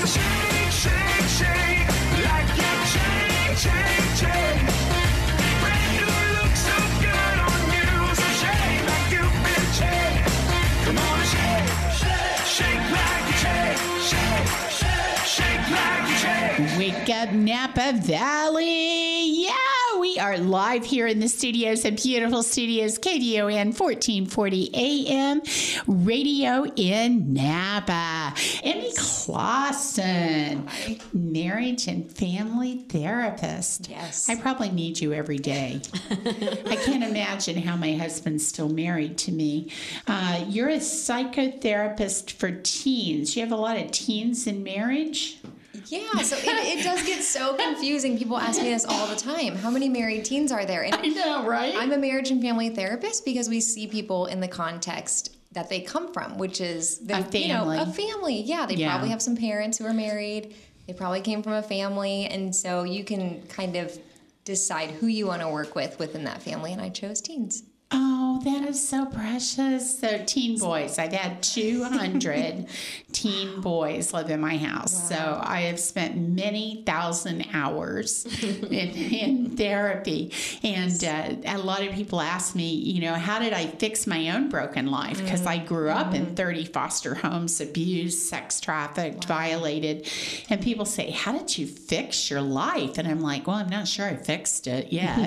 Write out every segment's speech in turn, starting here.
on, shake, shake, shake, like you shake, shake, shake. Brand new look so good on you, so shake like you've been shake. Come on and shake, shake, shake like you shake, shake, shake, shake like you shake. Wake up, Napa Valley. Yeah, we are live here in the studios, at beautiful studios, KDON 1440 AM, radio in Napa. Emmy Clausen, marriage and family therapist. Yes. I probably need you every day. I can't imagine how my husband's still married to me. You're a psychotherapist for teens. You have a lot of teens in marriage? Yeah, so it does get so confusing. People ask me this all the time. How many married teens are there? And I know, right? I'm a marriage and family therapist because we see people in the context that they come from, which is A family. a family. Yeah, they probably have some parents who are married. They probably came from a family, and so you can kind of decide who you want to work with within that family. And I chose teens. Oh, that is so precious. So teen boys. I've had 200 teen boys live in my house. Wow. So I have spent many thousand hours in therapy. And a lot of people ask me, you know, how did I fix my own broken life? Because I grew up in 30 foster homes, abused, sex trafficked, violated. And people say, how did you fix your life? And I'm like, well, I'm not sure I fixed it yet.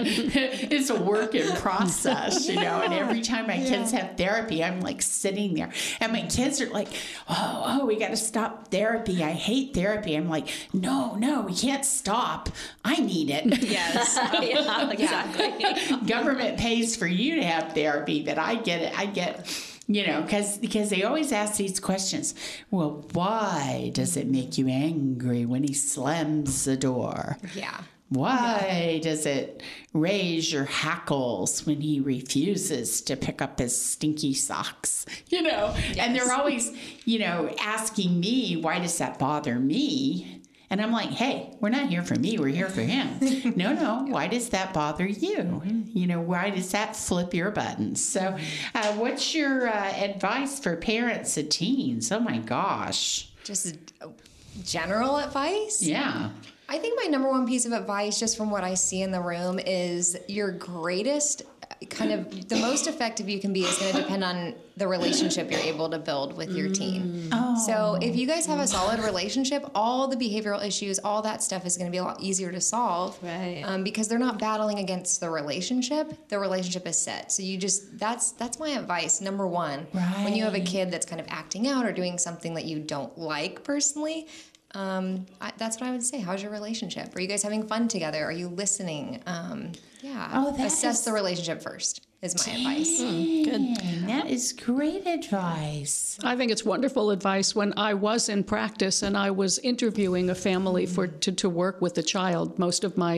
It's a work in process. You know, and every time my kids have therapy, I'm like sitting there, and my kids are like, "Oh, we got to stop therapy. I hate therapy." I'm like, "No, we can't stop. I need it." Yes. Yeah, exactly. Government pays for you to have therapy, but I get it. I get. You know, because they always ask these questions. Well, why does it make you angry when he slams the door? Yeah. Why does it raise your hackles when he refuses to pick up his stinky socks? You know, and they're always, you know, asking me, why does that bother me? And I'm like, hey, we're not here for me. We're here for him. No. Why does that bother you? You know, why does that flip your buttons? So what's your advice for parents of teens? Oh, my gosh. Just general advice? Yeah. I think my number one piece of advice, just from what I see in the room, is your greatest, kind of the most effective you can be is going to depend on the relationship you're able to build with your teen. So if you guys have a solid relationship, all the behavioral issues, all that stuff is going to be a lot easier to solve. Right. Because they're not battling against the relationship. The relationship is set. So you just, that's my advice. Number one, when you have a kid that's kind of acting out or doing something that you don't like personally, that's what I would say. How's your relationship? Are you guys having fun together? Are you listening? Assess the relationship first is my advice. Good. That is great advice. I think it's wonderful advice. When I was in practice and I was interviewing a family to work with a child, most of my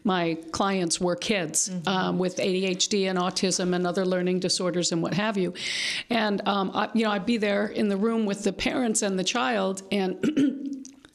clients were kids with ADHD and autism and other learning disorders and what have you. And I'd be there in the room with the parents and the child, and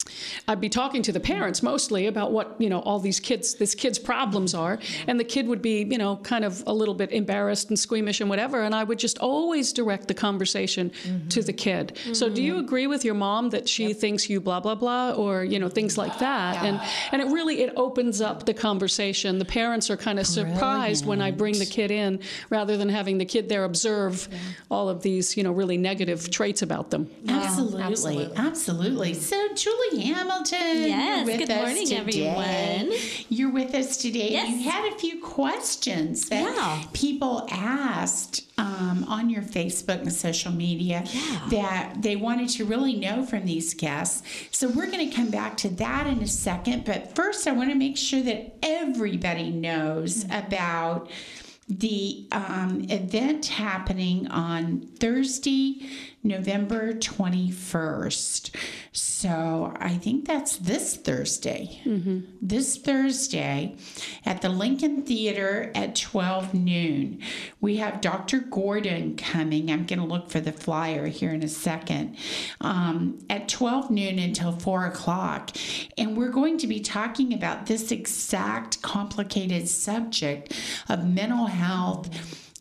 I'd be talking to the parents mostly about what, all this kid's problems are. And the kid would be, kind of a little bit embarrassed and squeamish and whatever. And I would just always direct the conversation to the kid. Mm-hmm. So do you agree with your mom that she thinks you blah, blah, blah, or, things like that? Yeah. And it opens up the conversation. The parents are kind of surprised when I bring the kid in rather than having the kid there observe all of these, really negative traits about them. Absolutely. So Julie Hamilton. Yes, good morning, everyone. You're with us today. Yes. You had a few questions that people asked on your Facebook and social media that they wanted to really know from these guests. So we're going to come back to that in a second. But first, I want to make sure that everybody knows about the event happening on Thursday, November 21st. So I think that's this Thursday. Mm-hmm. This Thursday at the Lincoln Theater at 12 noon. We have Dr. Gordon coming. I'm going to look for the flyer here in a second. At 12 noon until 4 o'clock. And we're going to be talking about this exact complicated subject of mental health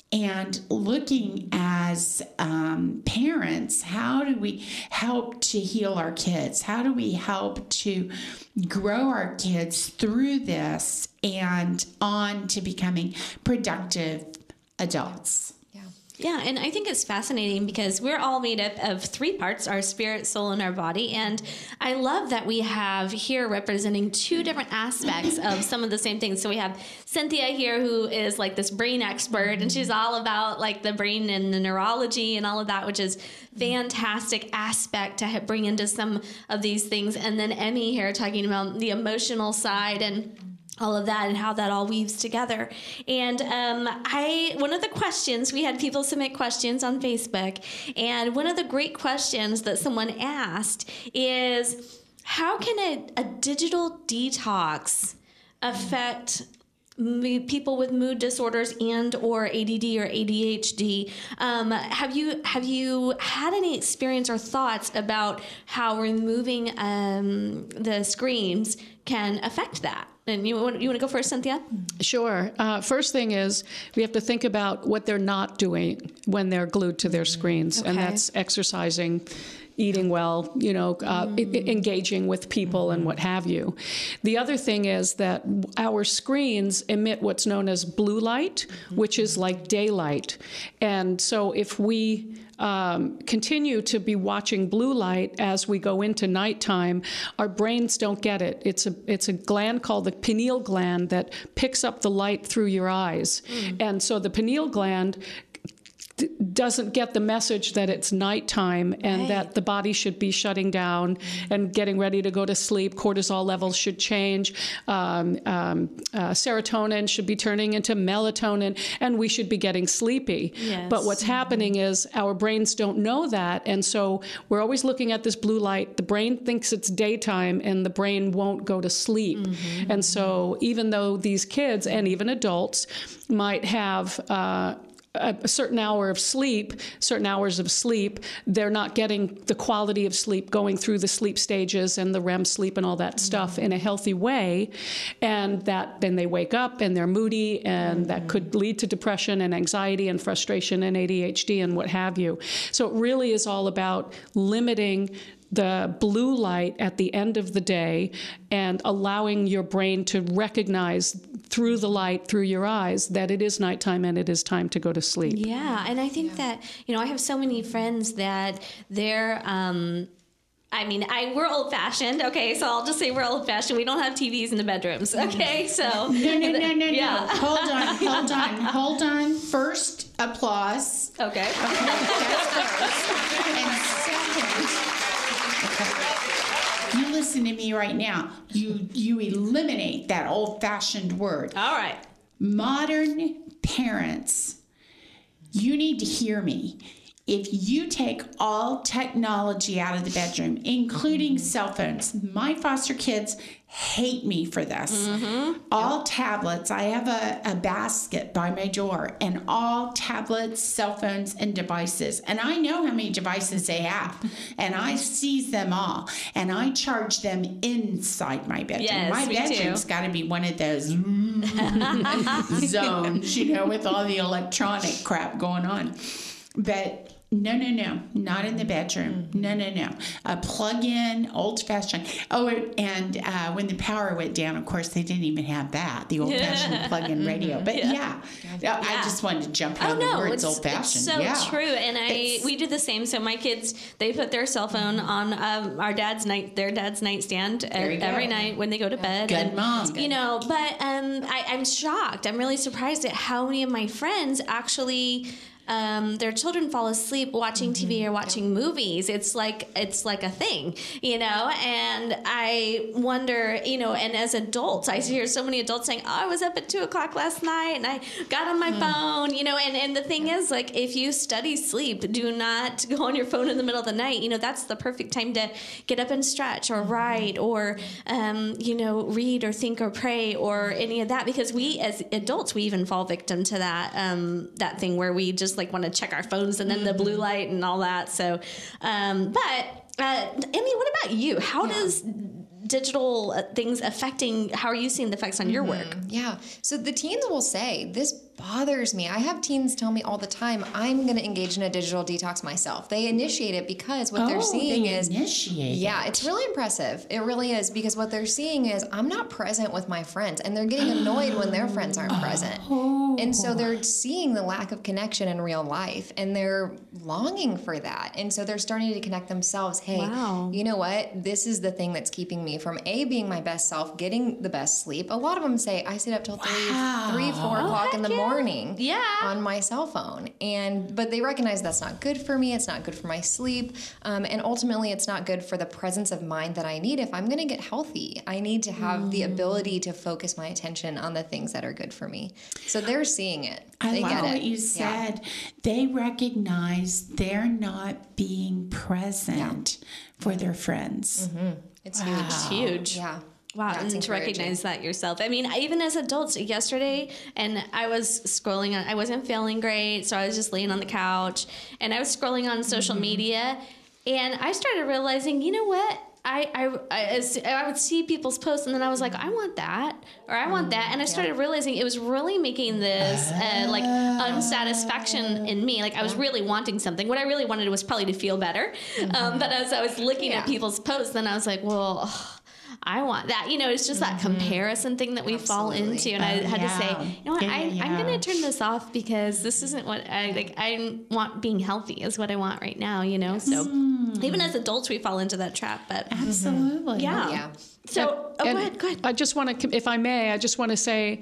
and looking as parents, how do we help to heal our kids? How do we help to grow our kids through this and on to becoming productive adults? Yeah, and I think it's fascinating because we're all made up of 3 parts, our spirit, soul, and our body. And I love that we have here representing 2 different aspects of some of the same things. So we have Cynthia here, who is like this brain expert, and she's all about like the brain and the neurology and all of that, which is fantastic aspect to bring into some of these things. And then Emmy here talking about the emotional side and all of that and how that all weaves together. And one of the questions, we had people submit questions on Facebook, and one of the great questions that someone asked is, how can a digital detox affect people with mood disorders and or ADD or ADHD? Have you had any experience or thoughts about how removing the screens can affect that? And you want to go first, Cynthia? Sure. First thing is we have to think about what they're not doing when they're glued to their screens, and that's exercising, eating well, engaging with people and what have you. The other thing is that our screens emit what's known as blue light, which is like daylight. And so if we continue to be watching blue light as we go into nighttime, our brains don't get it. It's a gland called the pineal gland that picks up the light through your eyes. And so the pineal gland doesn't get the message that it's nighttime and that the body should be shutting down and getting ready to go to sleep. Cortisol levels should change. Serotonin should be turning into melatonin, and we should be getting sleepy. Yes. But what's happening is our brains don't know that, and so we're always looking at this blue light. The brain thinks it's daytime, and the brain won't go to sleep. And so even though these kids and even adults might have a certain hours of sleep, they're not getting the quality of sleep, going through the sleep stages and the REM sleep and all that stuff in a healthy way. And that then they wake up and they're moody, and that could lead to depression and anxiety and frustration and ADHD and what have you. So it really is all about limiting the blue light at the end of the day and allowing your brain to recognize through the light, through your eyes, that it is nighttime and it is time to go to sleep. Yeah, and I think that, I have so many friends that they're, we're old-fashioned, okay? So I'll just say we're old-fashioned. We don't have TVs in the bedrooms, okay? So No. Hold on. First, applause. Okay. That's first. And second, you listen to me right now. You eliminate that old-fashioned word. All right. Modern parents, you need to hear me. If you take all technology out of the bedroom, including cell phones, my foster kids hate me for this. All tablets, I have a basket by my door, and all tablets, cell phones, and devices. And I know how many devices they have, and I seize them all, and I charge them inside my bedroom. Yes, my bedroom's got to be one of those zones, with all the electronic crap going on. But no, not in the bedroom. No. A plug-in, old-fashioned. Oh, and when the power went down, of course, they didn't even have that, the old-fashioned plug-in radio. But I just wanted to jump on the words old-fashioned. It's so true, and we do the same. So my kids, they put their cell phone on their dad's nightstand every night when they go to bed. Good mom. But I'm shocked. I'm really surprised at how many of my friends actually their children fall asleep watching TV or watching movies. It's like a thing, and I wonder, and as adults, I hear so many adults saying, I was up at 2:00 last night and I got on my phone, and the thing is, like, if you study sleep, do not go on your phone in the middle of the night. That's the perfect time to get up and stretch or write or, read or think or pray or any of that, because we as adults, we even fall victim to that thing where we just want to check our phones and then the blue light and all that. So, Emmy, what about you? How does digital things how are you seeing the effects on your work? Yeah. So the teens will say this bothers me. I have teens tell me all the time, I'm going to engage in a digital detox myself. They initiate it because what they're seeing is... Yeah, it's really impressive. It really is, because what they're seeing is I'm not present with my friends, and they're getting annoyed when their friends aren't present. And so they're seeing the lack of connection in real life, and they're longing for that. And so they're starting to connect themselves. Hey, you know what? This is the thing that's keeping me from being my best self, getting the best sleep. A lot of them say, I sit up till 3, 4 o'clock in the morning on my cell phone. But they recognize that's not good for me. It's not good for my sleep. And ultimately, it's not good for the presence of mind that I need if I'm going to get healthy. I need to have the ability to focus my attention on the things that are good for me. So they're seeing it. They love get what it. you said. They recognize they're not being present for their friends. It's huge. It's huge. Yeah. Wow, That's and to recognize that yourself. I mean, even as adults, yesterday, and I was scrolling on, I wasn't feeling great, so I was just laying on the couch, and I was scrolling on social media, and I started realizing, you know what? I would see people's posts, and then I was like, I want that, or I want that, and I started realizing it was really making this like unsatisfaction in me. Like I was really wanting something. What I really wanted was probably to feel better. But as I was looking at people's posts, then I was like, well, I want that. You know, it's just that comparison thing that we fall into. And I had to say, you know what, I'm going to turn this off, because this isn't what I like. I want being healthy is what I want right now, you know? So even as adults, we fall into that trap, but Absolutely. yeah. So, go ahead. I just want to, if I may, I just want to say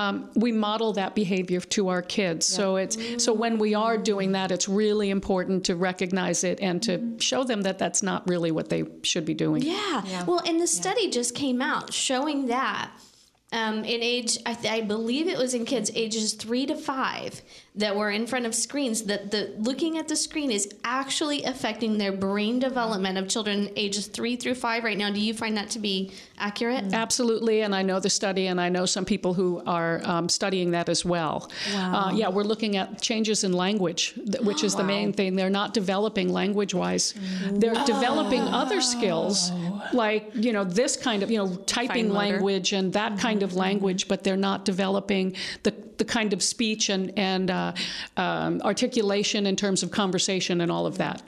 we model that behavior to our kids. So when we are doing that, it's really important to recognize it and to show them that that's not really what they should be doing. Yeah. Well, and the study just came out showing that in age, I believe it was in kids ages 3 to 5 that were in front of screens, that the looking at the screen is actually affecting their brain development of children ages 3 through 5 right now. Do you find that to be accurate? Absolutely, and I know the study, and I know some people who are studying that as well. Wow. We're looking at changes in language, which is the main thing. They're not developing language-wise. They're developing other skills, like, this kind of, typing language and that kind of language, but they're not developing the kind of speech and articulation in terms of conversation and all of that.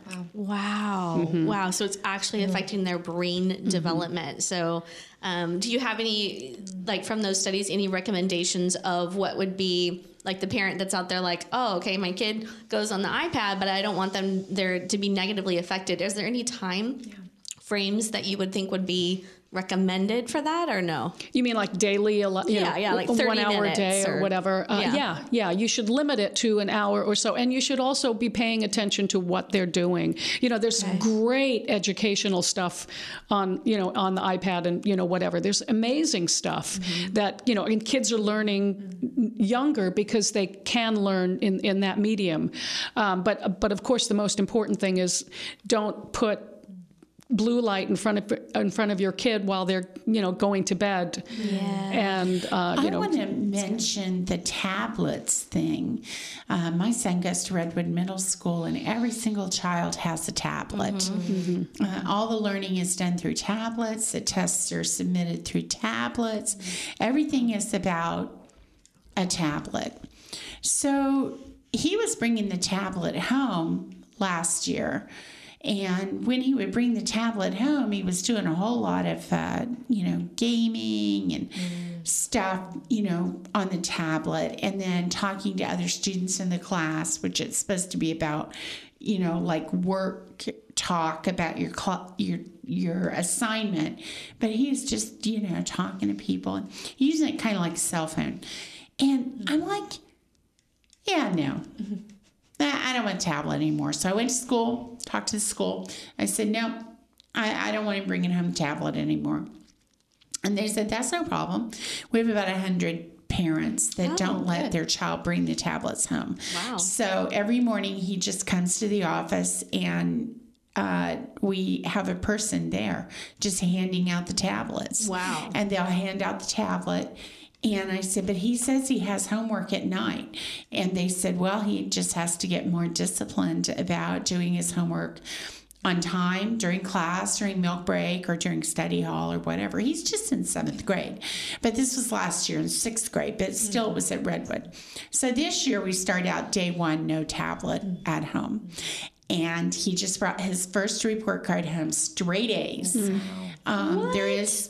Wow. Wow. So it's actually affecting their brain development. So do you have any, like from those studies, any recommendations of what would be like the parent that's out there like, oh, okay, my kid goes on the iPad, but I don't want them there to be negatively affected. Is there any time frames that you would think would be recommended for that, or no? You mean like daily, like 30 1 hour a day or whatever? You should limit it to an hour or so, and you should also be paying attention to what they're doing. There's great educational stuff on on the iPad and whatever. There's amazing stuff that and kids are learning younger because they can learn in that medium. But of course, the most important thing is don't put blue light in front of your kid while they're going to bed. And I want to mention the tablets thing. My son goes to Redwood Middle School, and every single child has a tablet. All the learning is done through tablets. The tests are submitted through tablets. Everything is about a tablet. So he was bringing the tablet home last year. And when he would bring the tablet home, he was doing a whole lot of, gaming and stuff, on the tablet, and then talking to other students in the class, which it's supposed to be about, like work talk about your assignment. But he's just, talking to people and using it kind of like a cell phone. And I'm like, no. I don't want a tablet anymore. So I went to school, talked to the school. I said, no, I don't want to bring home a tablet anymore. And they said, that's no problem. We have about 100 parents that don't let their child bring the tablets home. Wow. So every morning he just comes to the office, and we have a person there just handing out the tablets. Wow. And they'll hand out the tablet. And I said, but he says he has homework at night. And they said, well, he just has to get more disciplined about doing his homework on time during class, during milk break, or during study hall or whatever. He's just in 7th grade. But this was last year in 6th grade, but still it was at Redwood. So this year we start out day 1, no tablet at home. And he just brought his first report card home, straight A's. There is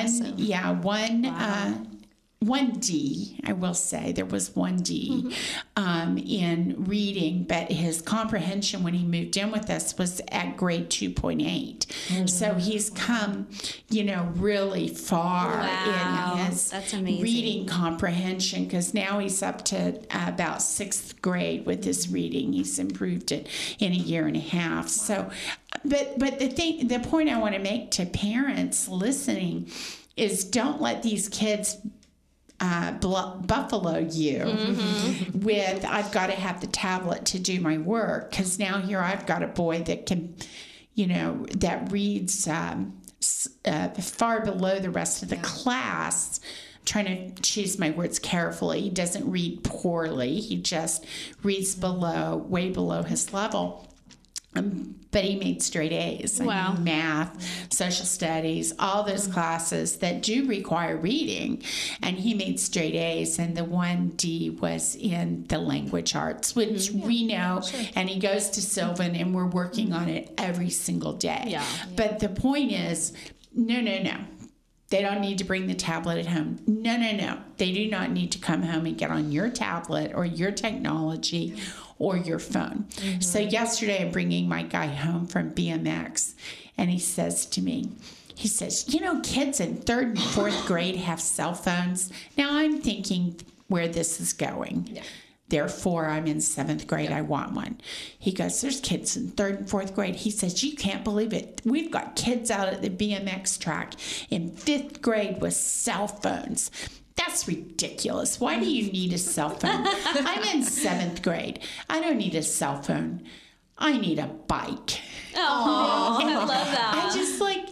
one D, I will say. There was one D in reading, but his comprehension when he moved in with us was at grade 2.8. So he's come, really far in his reading comprehension, because now he's up to about 6th grade with his reading. He's improved it in a year and a half. So, but the point I want to make to parents listening is, don't let these kids buffalo you with, I've got to have the tablet to do my work, because now here I've got a boy that can, that reads far below the rest of the class. I'm trying to choose my words carefully. He doesn't read poorly. He just reads way below his level. But he made straight A's. Wow. Math, social studies, all those classes that do require reading. And he made straight A's. And the 1D was in the language arts, which we know. Sure. And he goes to Sylvan, and we're working on it every single day. Yeah. But the point is, no. They don't need to bring the tablet at home. No. They do not need to come home and get on your tablet or your technology or your phone. So yesterday I'm bringing my guy home from BMX, and he says to me, kids in 3rd and 4th grade have cell phones. Now I'm thinking where this is going. Yeah. Therefore, I'm in 7th grade. I want one. He goes, there's kids in 3rd and 4th grade. He says, you can't believe it. We've got kids out at the BMX track in 5th grade with cell phones. That's ridiculous. Why do you need a cell phone? I'm in 7th grade. I don't need a cell phone. I need a bike. Oh, I love that. I'm just like,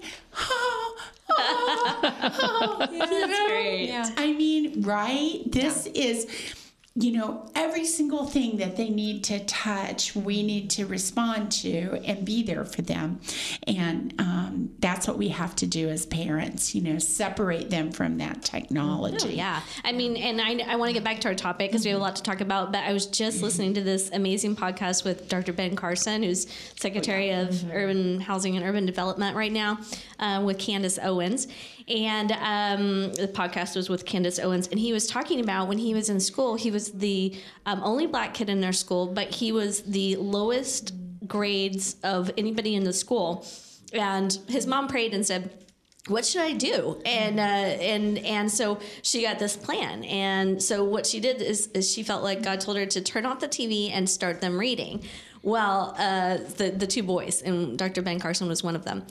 that's great. Yeah. I mean, right? This is, every single thing that they need to touch, we need to respond to and be there for them. And that's what we have to do as parents, separate them from that technology. Oh, yeah. I mean, and I want to get back to our topic because we have a lot to talk about, but I was just listening to this amazing podcast with Dr. Ben Carson, who's Secretary of Urban Housing and Urban Development right now, with Candace Owens. And the podcast was with Candace Owens, and he was talking about when he was in school, he was the only black kid in their school, but he was the lowest grades of anybody in the school. And his mom prayed and said, what should I do? And so she got this plan. And so what she did is she felt like God told her to turn off the TV and start them reading. Well, the 2 boys, and Dr. Ben Carson was one of them.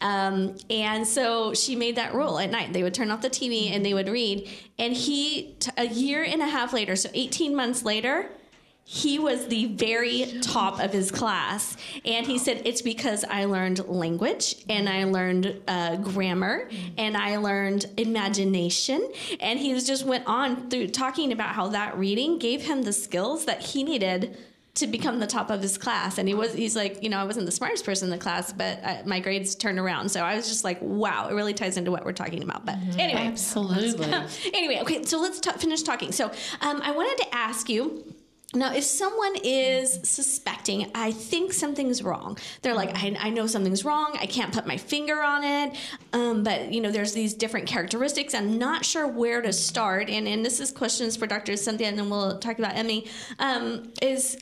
And so she made that rule at night. They would turn off the TV and they would read. And a year and a half later, so 18 months later, he was the very top of his class. And he said, it's because I learned language, and I learned grammar, and I learned imagination. And he just went on through talking about how that reading gave him the skills that he needed to become the top of his class. And he's like, I wasn't the smartest person in the class, but my grades turned around. So I was just like, wow, it really ties into what we're talking about. But anyway. Absolutely. Anyway, okay, so let's finish talking. So I wanted to ask you, now, if someone is suspecting, I think something's wrong. They're like, I know something's wrong. I can't put my finger on it. But, there's these different characteristics. I'm not sure where to start. And this is questions for Dr. Cynthia, and then we'll talk about Emily, is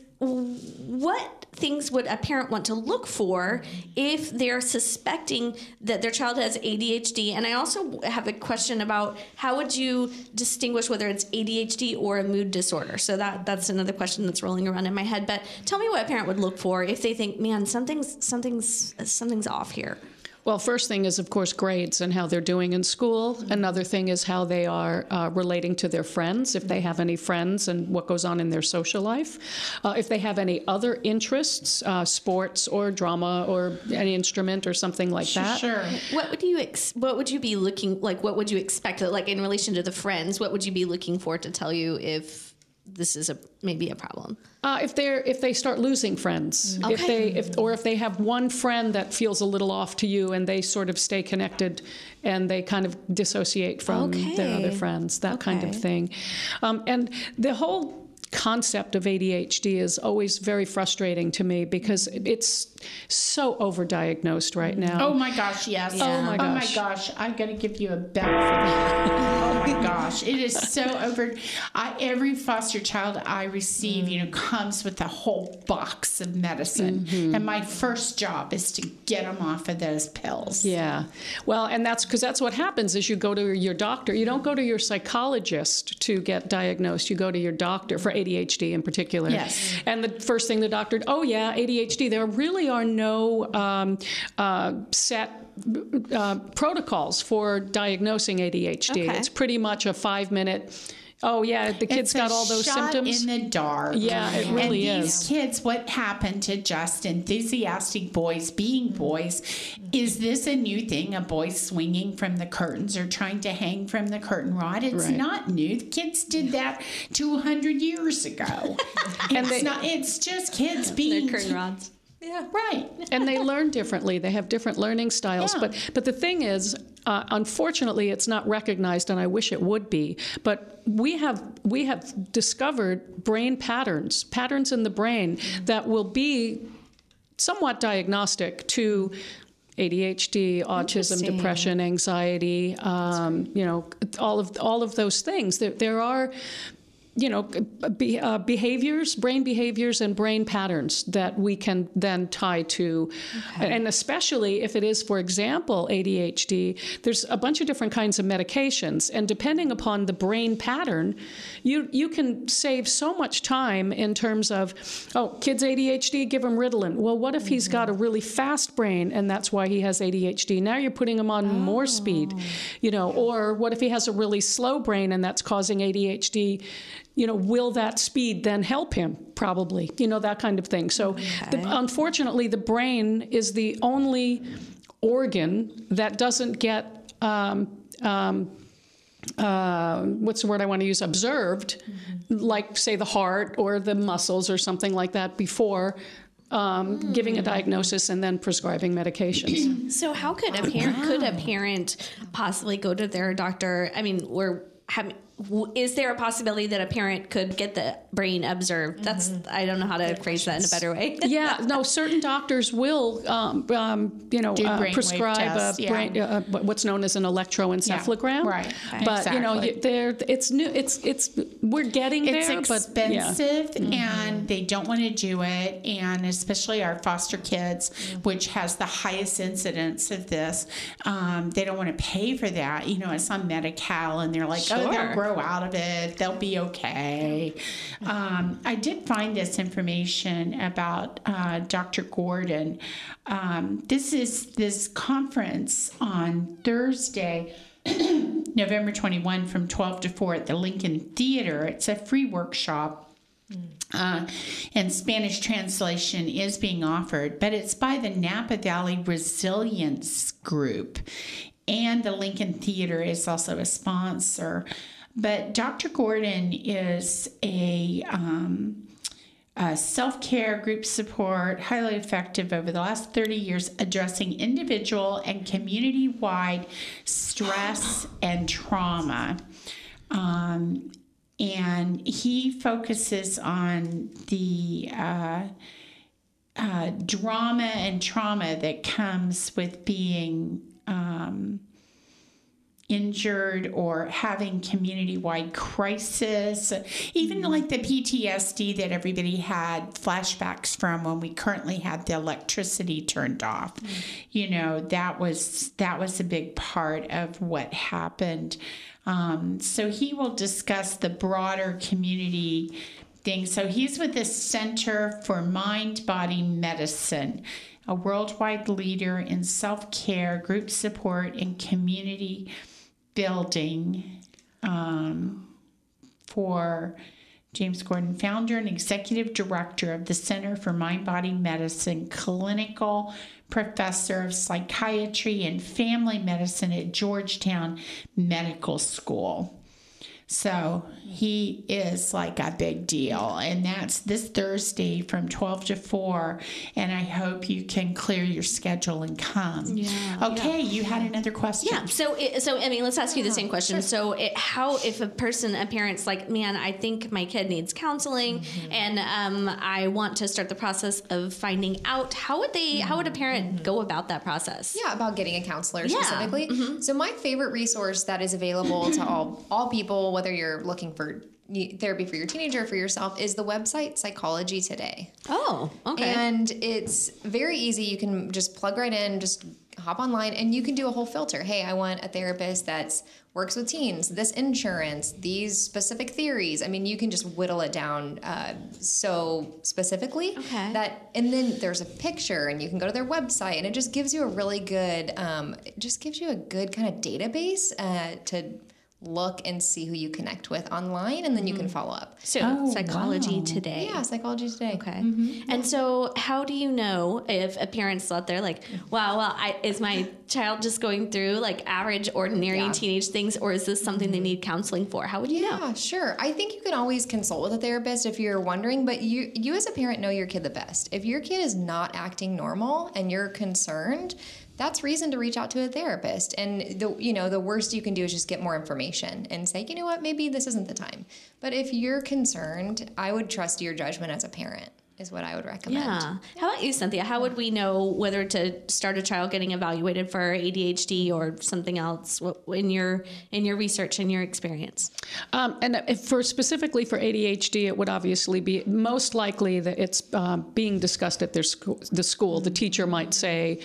what things would a parent want to look for if they're suspecting that their child has ADHD? And I also have a question about how would you distinguish whether it's ADHD or a mood disorder? So that's another question that's rolling around in my head. But tell me what a parent would look for if they think, man, something's off here. Well, first thing is, of course, grades and how they're doing in school. Mm-hmm. Another thing is how they are relating to their friends, if they have any friends, and what goes on in their social life. If they have any other interests, sports or drama or any instrument or something like that. Sure. What would you be looking like? What would you expect? Like in relation to the friends, what would you be looking for to tell you if this is maybe a problem? If they start losing friends, if they have one friend that feels a little off to you, and they sort of stay connected, and they kind of dissociate from their other friends, that kind of thing, and the whole concept of ADHD is always very frustrating to me because it's so overdiagnosed right now. Oh my gosh, yes. Yeah. Oh my gosh. Oh my gosh, I'm going to give you a bell for that. Oh my gosh, it is so over. Every foster child I receive, comes with a whole box of medicine, and my first job is to get them off of those pills. Yeah, well, and that's because that's what happens is you go to your doctor. You don't go to your psychologist to get diagnosed. You go to your doctor for ADHD in particular. Yes. And the first thing the doctor, ADHD. There really are no set protocols for diagnosing ADHD. Okay. It's pretty much a 5-minute. Oh, yeah, the kid's got all those symptoms. In the dark. Yeah, it really and is. These kids, what happened to just enthusiastic boys being boys? Is this a new thing? A boy swinging from the curtains or trying to hang from the curtain rod? It's not new. The kids did that 200 years ago. It's just kids being Their curtain rods. Yeah, right. And they learn differently. They have different learning styles. Yeah. But the thing is, unfortunately, it's not recognized, and I wish it would be. But we have discovered brain patterns in the brain that will be somewhat diagnostic to ADHD, autism, depression, anxiety. All of those things. There are. Behaviors, brain behaviors, and brain patterns that we can then tie to. And especially if it is, for example, ADHD, there's a bunch of different kinds of medications. And depending upon the brain pattern, you can save so much time in terms of, kids ADHD, give him Ritalin. Well, what if he's got a really fast brain and that's why he has ADHD? Now you're putting him on more speed, or what if he has a really slow brain and that's causing ADHD? Will that speed then help him? Probably, that kind of thing. So unfortunately, the brain is the only organ that doesn't get, what's the word I want to use, observed, like, say, the heart or the muscles or something like that before giving a diagnosis and then prescribing medications. So how could a parent possibly go to their doctor? I mean, is there a possibility that a parent could get the brain observed? I don't know how to phrase that in a better way. Certain doctors will, prescribe what's known as an electroencephalogram. Yeah, right. But it's new. We're getting there. It's expensive, and they don't want to do it. And especially our foster kids, which has the highest incidence of this, they don't want to pay for that. It's on Medi-Cal, and they're like, they'll grow out of it. They'll be okay. I did find this information about Dr. Gordon. This is this conference on Thursday, November 21 from 12 to 4 at the Lincoln Theater. It's a free workshop. And Spanish translation is being offered, but it's by the Napa Valley Resilience Group. And the Lincoln Theater is also a sponsor. But Dr. Gordon is a self-care group support, highly effective over the last 30 years, addressing individual and community-wide stress and trauma. And he focuses on the drama and trauma that comes with being injured or having community-wide crisis, even like the PTSD that everybody had flashbacks from when we currently had the electricity turned off. That was a big part of what happened. So he will discuss the broader community thing. So he's with the Center for Mind-Body Medicine, a worldwide leader in self-care, group support, and community building for James Gordon, founder and executive director of the Center for Mind-Body Medicine, clinical professor of psychiatry and family medicine at Georgetown Medical School. So he is like a big deal. And that's this Thursday from 12 to 4. And I hope you can clear your schedule and come. Yeah. Okay, you had another question. Yeah. So Emmy, let's ask you the same question. Sure. So how, if a parent's like, man, I think my kid needs counseling, and I want to start the process of finding out, how would a parent go about that process? Yeah, about getting a counselor specifically. So my favorite resource that is available to all people, whether you're looking for therapy for your teenager or for yourself, is the website Psychology Today. Oh, okay. And it's very easy. You can just plug right in, just hop online, and you can do a whole filter. Hey, I want a therapist that works with teens, this insurance, these specific theories. I mean, you can just whittle it down so specifically. Okay. And then there's a picture, and you can go to their website, and it just gives you a really good, kind of database to look and see who you connect with online, and then you can follow up. So Psychology Today. Yeah, Psychology Today. Okay. And so how do you know if a parent's out there like, wow, is my child just going through like average, ordinary teenage things, or is this something they need counseling for? How would you know? Yeah, sure. I think you can always consult with a therapist if you're wondering, but you as a parent know your kid the best. If your kid is not acting normal and you're concerned, that's reason to reach out to a therapist. And the worst you can do is just get more information and say, you know what, maybe this isn't the time. But if you're concerned, I would trust your judgment as a parent, is what I would recommend. Yeah. How about you, Cynthia? How would we know whether to start a child getting evaluated for ADHD or something else in your research and your experience? And specifically for ADHD, it would obviously be most likely that it's being discussed at the school. The teacher might say,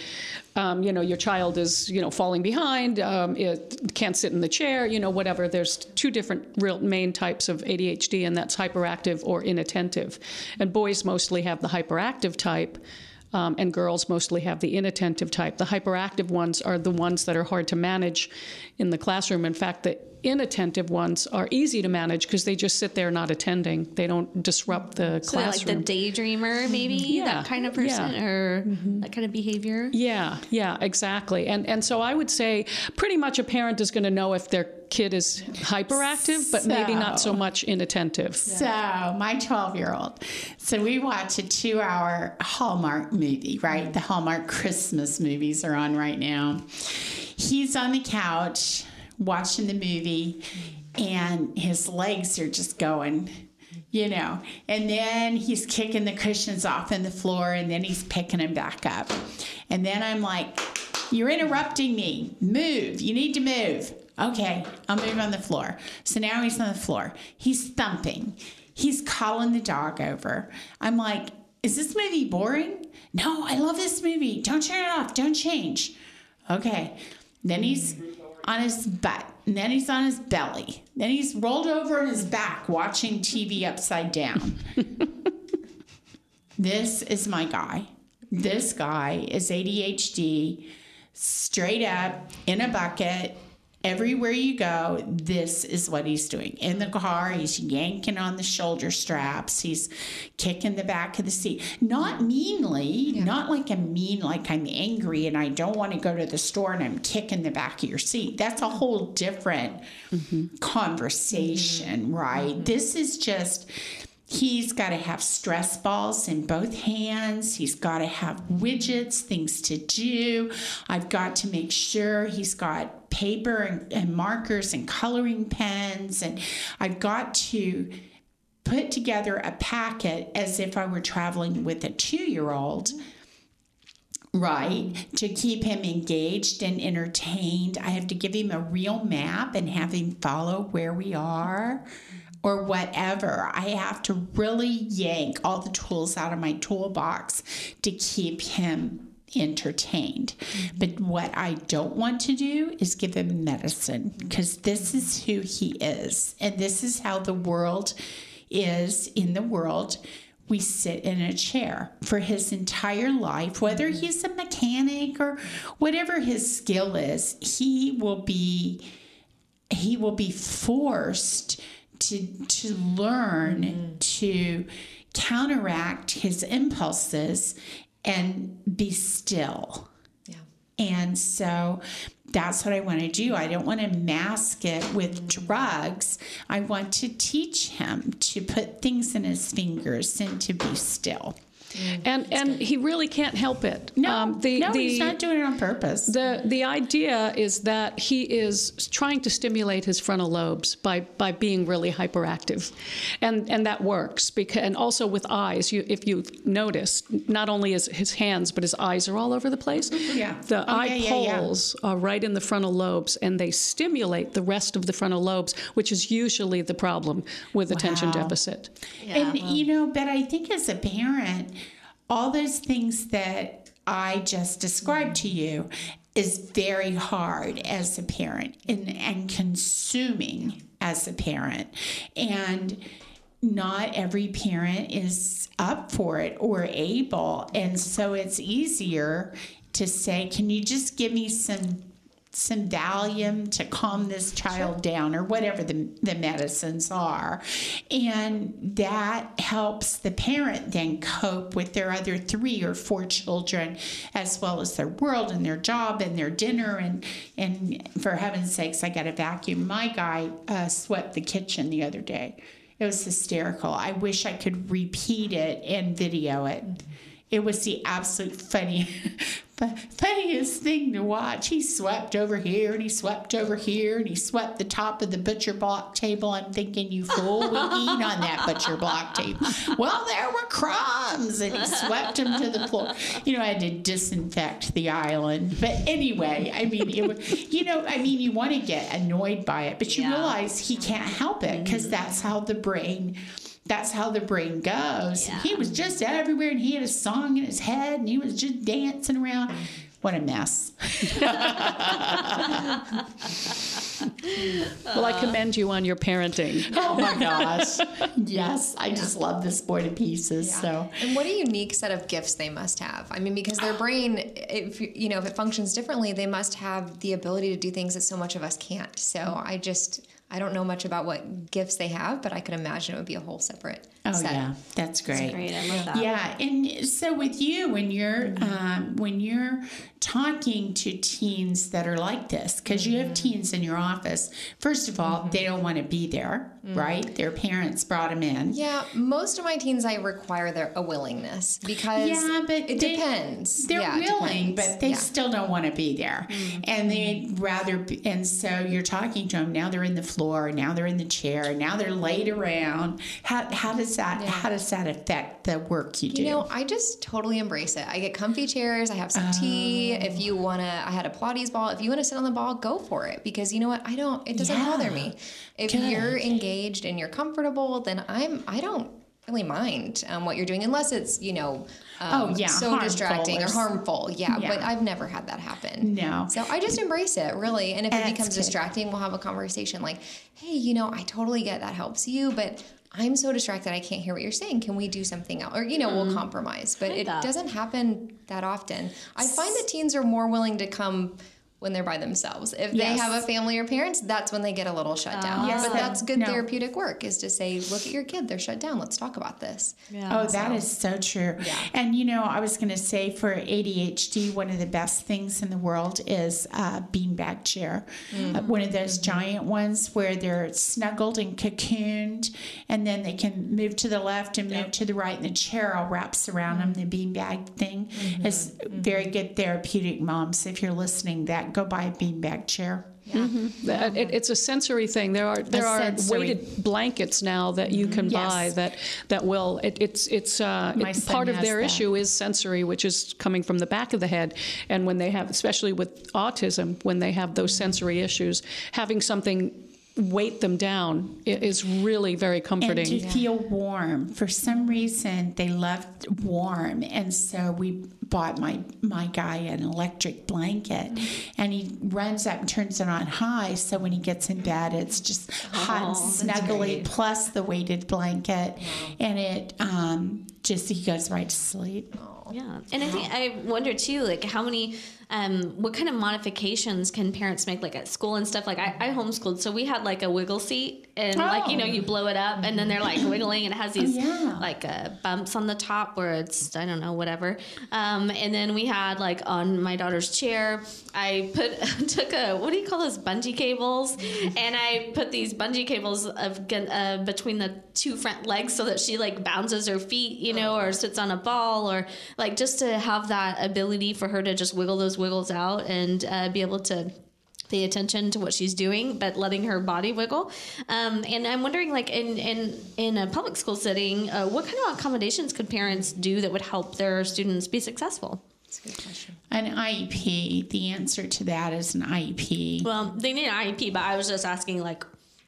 your child is, falling behind, it can't sit in the chair, whatever. There's two different real main types of ADHD, and that's hyperactive or inattentive. And boys mostly have the hyperactive type, and girls mostly have the inattentive type. The hyperactive ones are the ones that are hard to manage in the classroom. In fact, the inattentive ones are easy to manage because they just sit there not attending. They don't disrupt the classroom. Like the daydreamer, maybe, that kind of person, or that kind of behavior? Yeah, exactly. And so I would say pretty much a parent is going to know if their kid is hyperactive, but maybe not so much inattentive. So my 12-year-old, so we watch a 2-hour Hallmark movie, right? The Hallmark Christmas movies are on right now. He's on the couch watching the movie, and his legs are just going, and then he's kicking the cushions off in the floor, and then he's picking them back up. And then I'm like, you're interrupting me. Move. You need to move. Okay, I'll move on the floor. So now he's on the floor. He's thumping. He's calling the dog over. I'm like, is this movie boring? No, I love this movie. Don't turn it off. Don't change. Okay. Then he's on his butt, and then he's on his belly. Then he's rolled over on his back watching TV upside down. This is my guy. This guy is ADHD, straight up, in a bucket. Everywhere you go, this is what he's doing. In the car, he's yanking on the shoulder straps. He's kicking the back of the seat. Not meanly, not like I'm angry and I don't want to go to the store and I'm kicking the back of your seat. That's a whole different conversation, right? This is just... He's got to have stress balls in both hands. He's got to have widgets, things to do. I've got to make sure he's got paper and markers and coloring pens. And I've got to put together a packet as if I were traveling with a 2-year-old, right, to keep him engaged and entertained. I have to give him a real map and have him follow where we are. Or whatever. I have to really yank all the tools out of my toolbox to keep him entertained. But what I don't want to do is give him medicine, because this is who he is. And this is how the world is in the world. We sit in a chair for his entire life, whether he's a mechanic or whatever his skill is, he will be forced to learn to counteract his impulses and be still. And so that's what I want to do. I don't want to mask it with drugs. I want to teach him to put things in his fingers and to be still. And he really can't help it. No, he's not doing it on purpose. The idea is that he is trying to stimulate his frontal lobes by being really hyperactive, and that works. And also with eyes, if you notice, not only his hands but his eyes are all over the place. Yeah. The eye poles are right in the frontal lobes, and they stimulate the rest of the frontal lobes, which is usually the problem with attention deficit. Yeah. And but I think as a parent, all those things that I just described to you is very hard as a parent and consuming as a parent. And not every parent is up for it or able. And so it's easier to say, can you just give me some Valium to calm this child down, or whatever the medicines are. And that helps the parent then cope with their other 3 or 4 children, as well as their world and their job and their dinner. And for heaven's sakes, I got to vacuum. My guy swept the kitchen the other day. It was hysterical. I wish I could repeat it and video it. It was the absolute funniest thing to watch. He swept over here and he swept over here and he swept the top of the butcher block table. I'm thinking, you fool, we eat on that butcher block table. Well, there were crumbs, and he swept them to the floor. I had to disinfect the island. But anyway, I mean, it was, you want to get annoyed by it, but you realize he can't help it because that's how the brain goes. Yeah. He was just everywhere, and he had a song in his head, and he was just dancing around. What a mess. Well, I commend you on your parenting. Oh, my gosh. Yes, I just love this boy to pieces. Yeah. So. And what a unique set of gifts they must have. I mean, because their brain, if it functions differently, they must have the ability to do things that so much of us can't. So I don't know much about what gifts they have, but I could imagine it would be a whole separate set. Yeah, that's great. That's great. I love that. Yeah, and so with you, when you're talking to teens that are like this, because you have teens in your office, first of all, they don't want to be there, right? Their parents brought them in. Yeah, most of my teens, I require a willingness because it depends. They're willing, but they still don't want to be there. And they'd rather and so you're talking to them, now they're in the floor, now they're in the chair, now they're laid around. How does that affect the work you do? I just totally embrace it. I get comfy chairs, I have some tea. If you want to, I had a Pilates ball. If you want to sit on the ball, go for it, because you know what? It doesn't bother me. If you're engaged and you're comfortable, then I don't really mind what you're doing, unless it's so harmful distracting or harmful. Yeah, but I've never had that happen. No. So I just embrace it, really. And if it becomes distracting, we'll have a conversation like, hey, I totally get that helps you, but I'm so distracted I can't hear what you're saying. Can we do something else? Or, we'll compromise. But it doesn't happen that often. I find that teens are more willing to come when they're by themselves. If they have a family or parents, that's when they get a little shut down. But that's good therapeutic work, is to say, look at your kid, they're shut down. Let's talk about this. Yeah. That is so true. Yeah. And, I was going to say, for ADHD, one of the best things in the world is a beanbag chair. One of those giant ones where they're snuggled and cocooned, and then they can move to the left and move to the right, and the chair all wraps around them. The beanbag thing is very good therapeutic. Moms, if you're listening, go buy a beanbag chair. Yeah. It's a sensory thing. There are weighted blankets now that you can buy that will. Part of their issue is sensory, which is coming from the back of the head. And when they have, especially with autism, when they have those sensory issues, having something weight them down is really very comforting. And to feel warm. For some reason, they loved warm, and so we bought my guy an electric blanket, and he runs up and turns it on high, so when he gets in bed, it's just hot and snuggly, plus the weighted blanket, and it he goes right to sleep. Yeah, and I wonder too, like how many, what kind of modifications can parents make, like at school and stuff? Like I homeschooled, so we had like a wiggle seat and like, you know, you blow it up and then they're like wiggling and it has these like bumps on the top where it's, I don't know, whatever. And then we had like on my daughter's chair, I took what do you call those, bungee cables? And I put these bungee cables between the two front legs so that she like bounces her feet, you know, or sits on a ball, or like just to have that ability for her to just wiggle those wiggles out and be able to pay attention to what she's doing, but letting her body wiggle. And I'm wondering, like in a public school setting, what kind of accommodations could parents do that would help their students be successful? That's a good question. An IEP. The answer to that is an IEP. Well, they need an IEP, but I was just asking like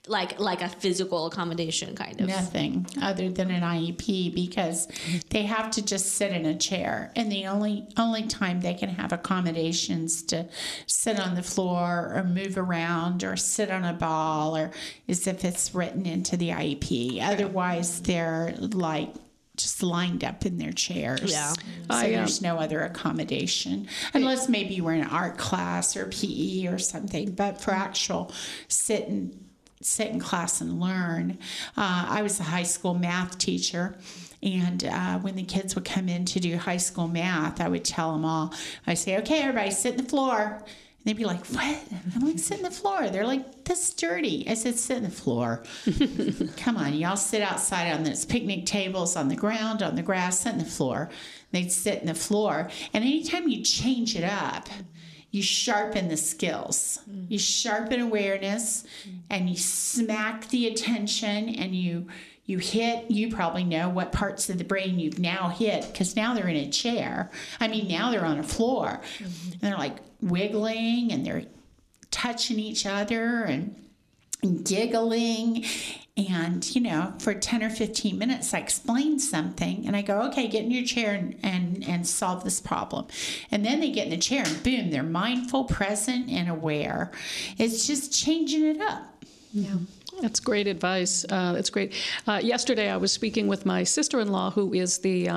a physical accommodation kind of. Nothing other than an IEP, because they have to just sit in a chair, and the only time they can have accommodations to sit on the floor or move around or sit on a ball or is if it's written into the IEP. Otherwise, they're like just lined up in their chairs. Yeah. So there's no other accommodation. Unless maybe you were in an art class or PE or something. But for actual sit in class and learn. I was a high school math teacher, and when the kids would come in to do high school math, I would tell them all, I'd say, okay, everybody sit in the floor. And they'd be like, what? I'm like, sit in the floor. They're like, that's dirty. I said, sit in the floor. Come on, y'all sit outside on those picnic tables, on the ground, on the grass, sit in the floor. They'd sit in the floor. And anytime you change it up, you sharpen the skills. You sharpen awareness, and you smack the attention, and you hit. You probably know what parts of the brain you've now hit, because now they're in a chair. I mean, now they're on a floor. And they're like wiggling, and they're touching each other and giggling. And, you know, for 10 or 15 minutes, I explain something, and I go, okay, get in your chair and solve this problem. And then they get in the chair, and boom, they're mindful, present, and aware. It's just changing it up. Yeah. That's great advice. That's great. Yesterday, I was speaking with my sister-in-law, who is the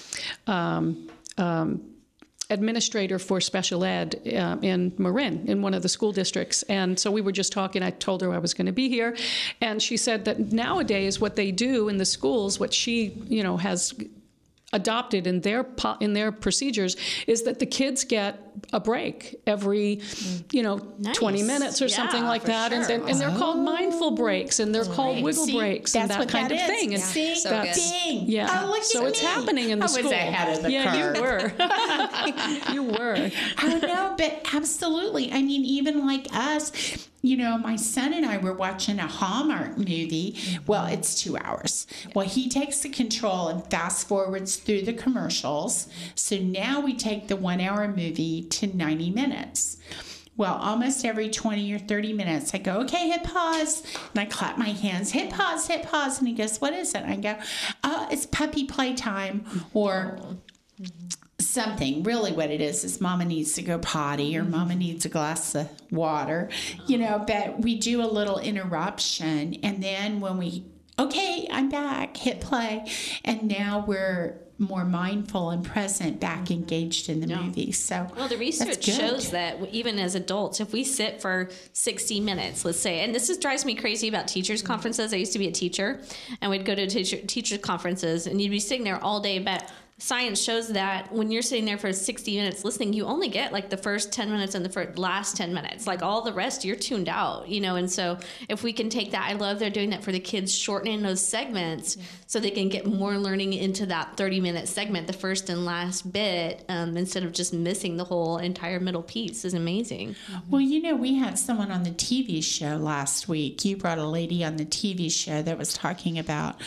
administrator for special ed in Marin, in one of the school districts. And so we were just talking. I told her I was going to be here. And she said that nowadays what they do in the schools, what she, you know, has adopted in their procedures, is that the kids get a break every, you know, 20 minutes or something like that. Sure. And they're called mindful breaks, and they're called wiggle breaks, and that kind of thing. And See? So good. Ding. yeah. Oh, look So at it's me. happening in the school. I was ahead of the curve. You were. You were. Oh, no, but absolutely. I mean, even like us, you know, my son and I were watching a Hallmark movie. Well, it's 2 hours. Well, he takes the control and fast forwards through the commercials. So now we take the 1 hour movie to 90 minutes. Well, almost every 20 or 30 minutes, I go, okay, hit pause. And I clap my hands, hit pause, hit pause. And he goes, what is it? And I go, it's puppy playtime, or something. Really what it is mama needs to go potty, or mama needs a glass of water, you know, but we do a little interruption. And then when okay, I'm back, hit play. And now we're more mindful and present, back engaged in the movie. So well, the research shows that even as adults, if we sit for 60 minutes, let's say, and this drives me crazy about teachers conferences. I used to be a teacher, and we'd go to teacher conferences, and you'd be sitting there all day, but science shows that when you're sitting there for 60 minutes listening, you only get like the first 10 minutes and the last 10 minutes. Like all the rest, you're tuned out, you know. And so if we can take that, I love they're doing that for the kids, shortening those segments so they can get more learning into that 30-minute segment, the first and last bit, instead of just missing the whole entire middle piece. Is amazing. Well, you know, we had someone on the TV show last week. You brought a lady on the TV show that was talking about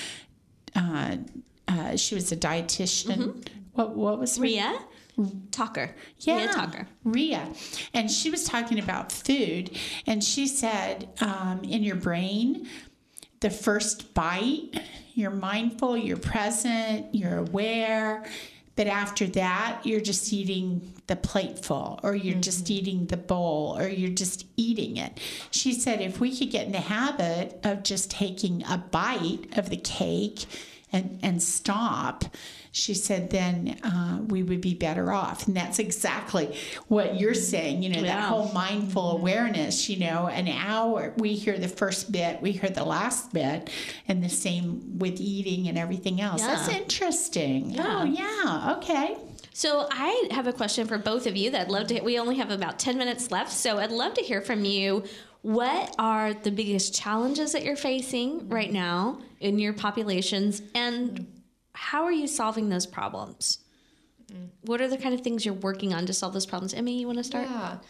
she was a dietitian. What was her? Rhea Talker. Yeah, Rhea Talker. Rhea. And she was talking about food. And she said, in your brain, the first bite, you're mindful, you're present, you're aware. But after that, you're just eating the plateful, or you're just eating the bowl, or you're just eating it. She said if we could get in the habit of just taking a bite of the cake and stop, she said, then we would be better off. And that's exactly what you're saying, that whole mindful awareness, an hour, we hear the first bit, we hear the last bit, and the same with eating and everything else. Yeah. That's interesting. Yeah. Oh, yeah. Okay. So I have a question for both of you that I'd love to. We only have about 10 minutes left, so I'd love to hear from you. What are the biggest challenges that you're facing right now in your populations, and how are you solving those problems? What are the kind of things you're working on to solve those problems? Emmy, you want to start? Yeah.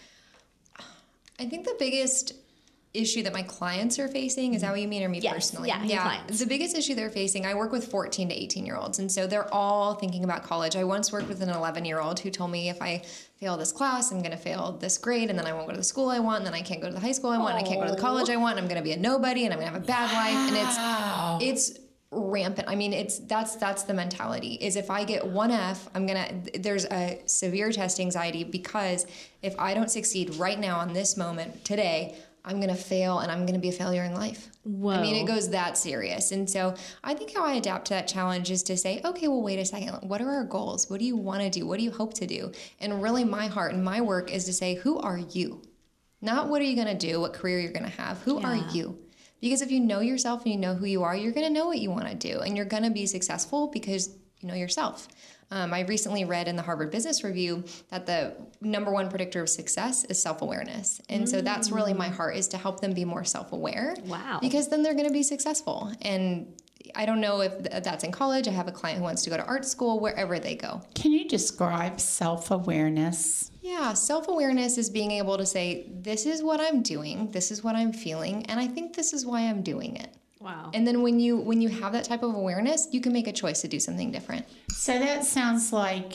I think the biggest issue that my clients are facing, is that what you mean, or me personally? Yeah, your clients. The biggest issue they're facing, I work with 14 to 18-year-olds, and so they're all thinking about college. I once worked with an 11-year-old who told me, if I fail this class, I'm going to fail this grade, and then I won't go to the school I want, and then I can't go to the high school I want, and I can't go to the college I want, and I'm going to be a nobody, and I'm going to have a bad life, and it's rampant. I mean, that's the mentality, is if I get one F, there's a severe test anxiety, because if I don't succeed right now on this moment today, I'm going to fail, and I'm going to be a failure in life. Whoa. I mean, it goes that serious. And so I think how I adapt to that challenge is to say, okay, well, wait a second. What are our goals? What do you want to do? What do you hope to do? And really my heart and my work is to say, who are you? Not what are you going to do, what career you're going to have. Who are you? Because if you know yourself and you know who you are, you're going to know what you want to do. And you're going to be successful because you know yourself. I recently read in the Harvard Business Review that the number one predictor of success is self-awareness. And so that's really my heart, is to help them be more self-aware. Wow. Because then they're going to be successful. And I don't know if that's in college. I have a client who wants to go to art school, wherever they go. Can you describe self-awareness? Yeah, self-awareness is being able to say, this is what I'm doing, this is what I'm feeling, and I think this is why I'm doing it. Wow. And then when you have that type of awareness, you can make a choice to do something different. So that sounds like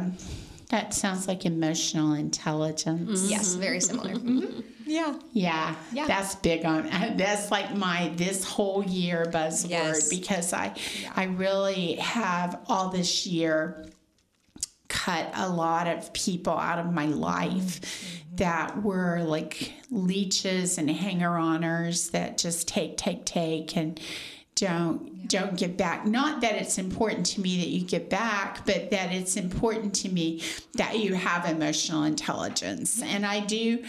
emotional intelligence. Mm-hmm. Yes, very similar. Mm-hmm. Yeah, that's big on. That's like my this whole year buzzword, because I really have all this year cut a lot of people out of my life that were like leeches and hanger-oners that just take and don't give back. Not that it's important to me that you give back, but that it's important to me that you have emotional intelligence. And I do,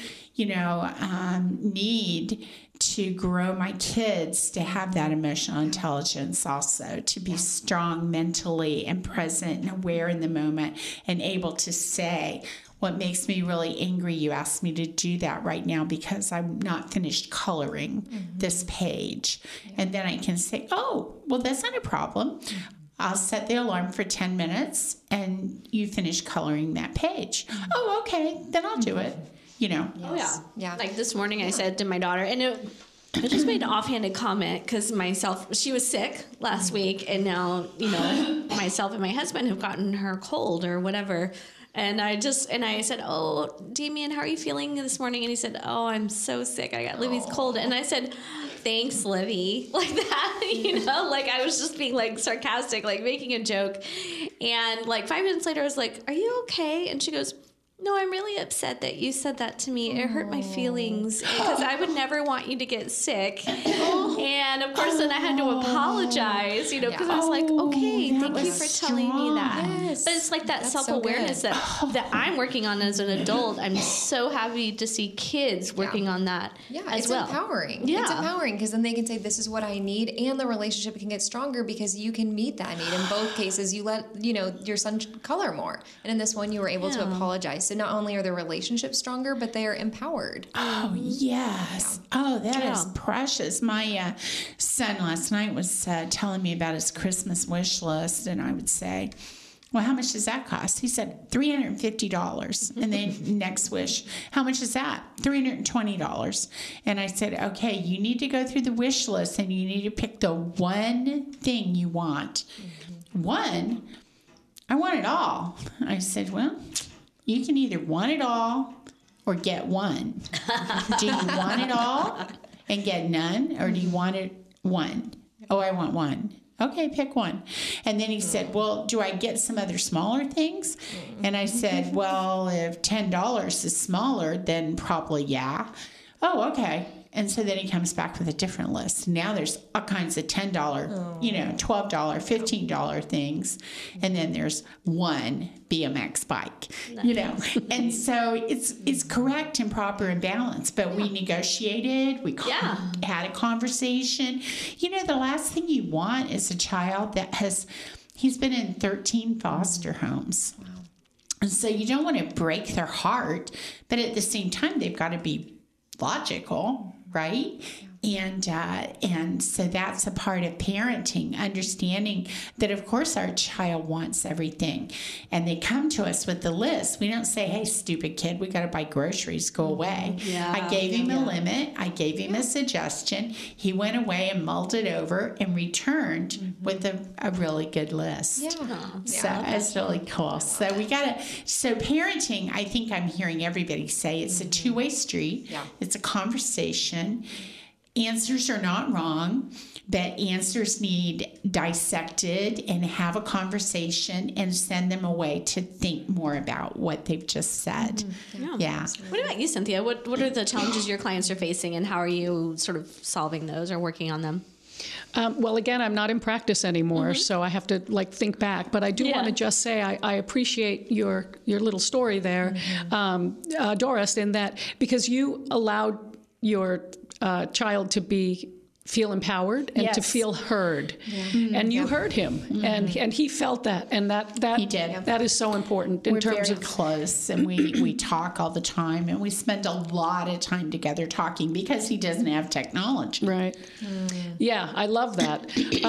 need to grow my kids to have that emotional intelligence also, to be strong mentally and present and aware in the moment and able to say, what makes me really angry, you asked me to do that right now because I'm not finished coloring this page. And then I can say, oh, well, that's not a problem. I'll set the alarm for 10 minutes and you finish coloring that page. Oh, okay, then I'll do it. Oh, yeah. Like this morning I said to my daughter, and I just made an offhanded comment because she was sick last week, and now, myself and my husband have gotten her cold or whatever. And I said, oh, Damien, how are you feeling this morning? And he said, oh, I'm so sick. I got Livy's cold. And I said, thanks, Livy. Like that, like I was just being like sarcastic, like making a joke. And like 5 minutes later, I was like, are you okay? And she goes, no, I'm really upset that you said that to me. It hurt my feelings because I would never want you to get sick. And of course, then I had to apologize, because I was like, okay, thank you for telling me that. Yes. But it's like that self-awareness that I'm working on as an adult. I'm so happy to see kids working on that as well. It's empowering. Yeah. It's empowering because then they can say, this is what I need, and the relationship can get stronger because you can meet that need. In both cases, you let, your son color more. And in this one, you were able to apologize. So not only are their relationships stronger, but they are empowered. Oh, yes. Oh, that is precious. My son last night was telling me about his Christmas wish list, and I would say, well, how much does that cost? He said, $350. And then next wish, how much is that? $320. And I said, okay, you need to go through the wish list, and you need to pick the one thing you want. One? I want it all. I said, well, you can either want it all or get one. Do you want it all and get none, or do you want it one? Oh, I want one. Okay, pick one. And then he said, well, do I get some other smaller things? And I said, well, if $10 is smaller, then probably yeah. Oh, okay. And so then he comes back with a different list. Now there's all kinds of $10, $12, $15 things. And then there's one BMX bike, And so it's correct and proper and balanced. But we negotiated. We had a conversation. The last thing you want is a child that he's been in 13 foster homes. Wow. And so you don't want to break their heart. But at the same time, they've got to be logical, right? And so that's a part of parenting, understanding that, of course, our child wants everything. And they come to us with the list. We don't say, hey, stupid kid, we got to buy groceries, go away. Yeah, I gave him a limit. I gave him a suggestion. He went away and mulled it over and returned with a really good list. Yeah. So it's really cool. So so parenting, I think I'm hearing everybody say it's a two-way street. Yeah. It's a conversation. Answers are not wrong, but answers need dissected and have a conversation and send them away to think more about what they've just said. Yeah. What about you, Cynthia? What are the challenges your clients are facing, and how are you sort of solving those or working on them? Well, again, I'm not in practice anymore, so I have to think back. But I do want to just say I appreciate your little story there, Doris, in that because you allowed your child to feel empowered and to feel heard, and you heard him, and he felt that, and that he did. That is so important. We're very close, and we talk all the time, and we spend a lot of time together talking because he doesn't have technology. Right. Yeah, I love that.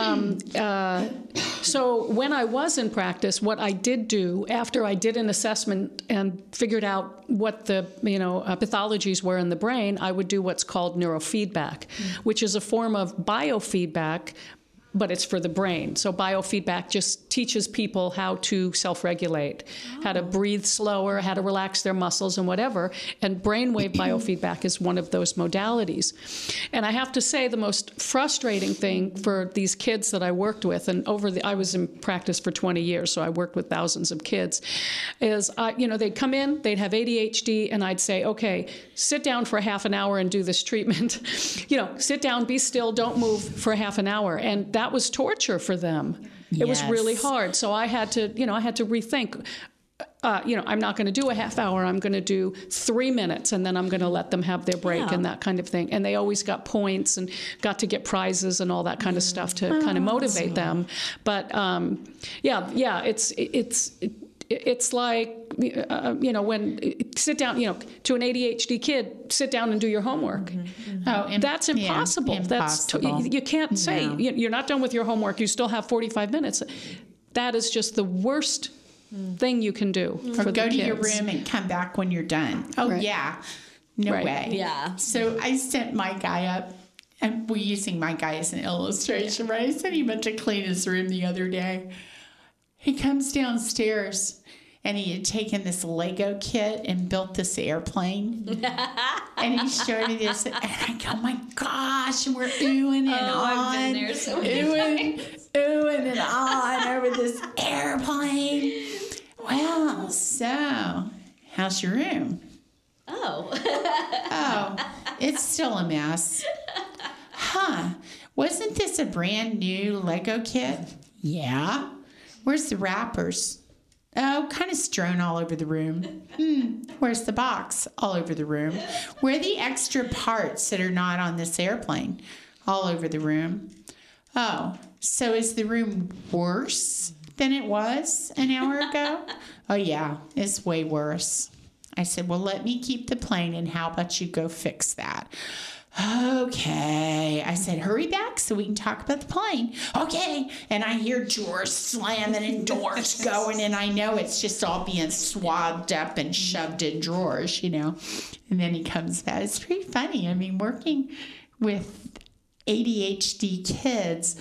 So when I was in practice, what I did do after I did an assessment and figured out what the pathologies were in the brain, I would do what's called neurofeedback, which is a form of biofeedback, but it's for the brain. So biofeedback just teaches people how to self-regulate, how to breathe slower, how to relax their muscles and whatever. And brainwave biofeedback is one of those modalities. And I have to say the most frustrating thing for these kids that I worked with, and I was in practice for 20 years, so I worked with thousands of kids, is they'd come in, they'd have ADHD, and I'd say, okay, sit down for half an hour and do this treatment. Sit down, be still, don't move for half an hour. And that was torture for them. It was really hard. So I had to rethink. I'm not going to do a half hour. I'm going to do 3 minutes, and then I'm going to let them have their break and that kind of thing. And they always got points and got to get prizes and all that kind of stuff to kind of motivate them. But it's like, when sit down, to an ADHD kid, sit down and do your homework. That's impossible. Impossible. You can't say, you're not done with your homework, you still have 45 minutes. That is just the worst thing you can do for the go kids. To your room and come back when you're done. Oh, right. Yeah. No way. Yeah. So I sent my guy up, and we're using my guy as an illustration, right? I sent him up to clean his room the other day. He comes downstairs, and he had taken this Lego kit and built this airplane. And he showed me this, and I go, oh my gosh, and we're oohing and on. I've been there so many times. Oohing and on over this airplane. Well, so how's your room? Oh, it's still a mess. Huh. Wasn't this a brand new Lego kit? Yeah. Where's the wrappers? Oh, kind of strewn all over the room. Where's the box? All over the room. Where are the extra parts that are not on this airplane? All over the room. Oh, so is the room worse than it was an hour ago? Oh, yeah, it's way worse. I said, well, let me keep the plane, and how about you go fix that? Okay. I said, hurry back so we can talk about the plane. Okay. And I hear drawers slamming and doors going, and I know it's just all being swabbed up and shoved in drawers, And then he comes back. It's pretty funny. I mean, working with ADHD kids,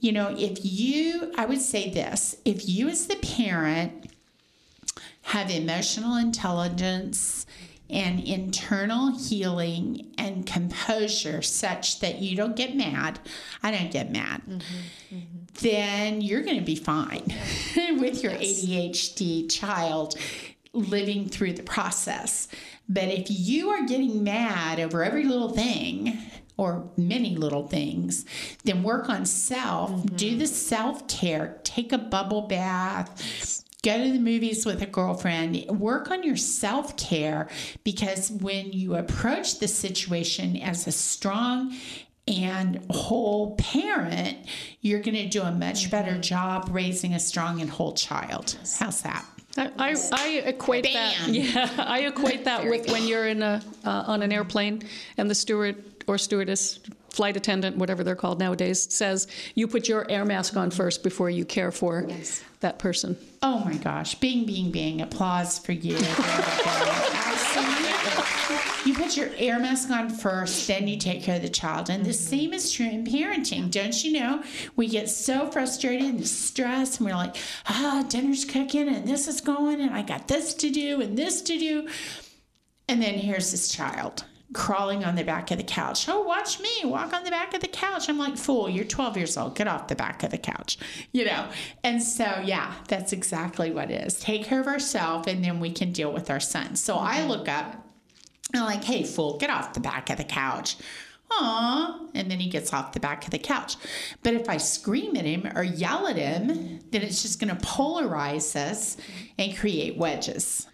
I would say this, if you as the parent have emotional intelligence and internal healing and composure such that you don't get mad, I don't get mad, then you're going to be fine with your ADHD child living through the process. But if you are getting mad over every little thing or many little things, then work on self. Do the self-care. Take a bubble bath. Go to the movies with a girlfriend. Work on your self-care, because when you approach the situation as a strong and whole parent, you're going to do a much better job raising a strong and whole child. How's that? I equate that. Yeah, I equate that with when you're in on an airplane and the steward or stewardess, flight attendant, whatever they're called nowadays, says you put your air mask on first before you care for that person. Oh my gosh! Bing, bing, bing! Applause for you. Absolutely. You put your air mask on first, then you take care of the child. And the same is true in parenting. Don't you know? We get so frustrated and stressed, and we're like, dinner's cooking, and this is going, and I got this to do, and this to do. And then here's this child crawling on the back of the couch. Oh, watch me walk on the back of the couch. I'm like, fool, you're 12 years old. Get off the back of the couch, And so, yeah, that's exactly what it is. Take care of ourselves, and then we can deal with our son. So I look up, and I'm like, hey, fool, get off the back of the couch. Aw, and then he gets off the back of the couch. But if I scream at him or yell at him, then it's just going to polarize us and create wedges.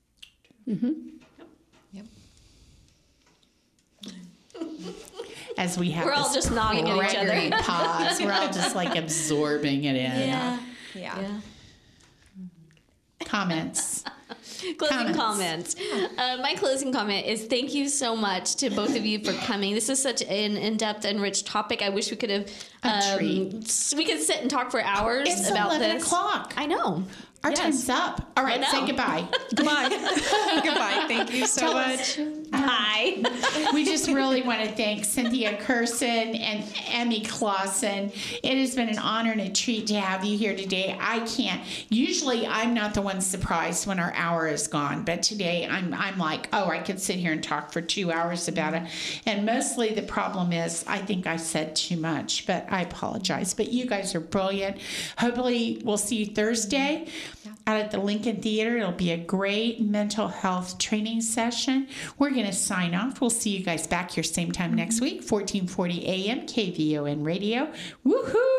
As we have, we're all just nodding at each other. Pause. We're all just like absorbing it in. Yeah. Comments. Closing comments. My closing comment is thank you so much to both of you for coming. This is such an in-depth and rich topic. I wish we could have. We could sit and talk for hours It's about 11 this. o'clock. I know. Our time's up. All right, say goodbye. Goodbye. Goodbye. Thank you so much. Bye. We just really want to thank Cynthia Curson and Emmy Clausen. It has been an honor and a treat to have you here today. Usually I'm not the one surprised when our hour is gone, but today I'm like, I could sit here and talk for 2 hours about it. And mostly the problem is I think I said too much, but I apologize. But you guys are brilliant. Hopefully we'll see you Thursday out at the Lincoln Theater. It'll be a great mental health training session. We're going to sign off. We'll see you guys back here same time next week, 1440 a.m. KVON Radio. Woohoo!